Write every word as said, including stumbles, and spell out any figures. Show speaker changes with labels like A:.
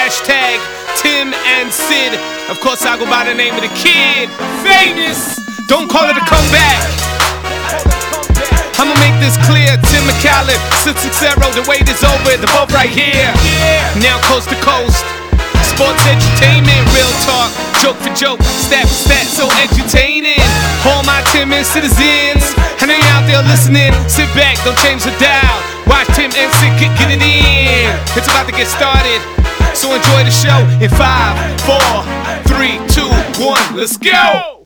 A: Hashtag Tim and Sid. Of course, I go by the name of the kid. Famous. Don't call it a comeback. I'ma make this clear. Tim McCallum, six six zero. The wait is over. The boat right here. Now coast to coast. Sports entertainment, real talk, joke for joke, stat for stat, so entertaining. All my Tim and citizens, I know you're out there listening. Sit back, don't change the dial. Watch Tim and Sid get, get it in. It's about to get started, so enjoy the show in five, four, three, two, one. Let's go.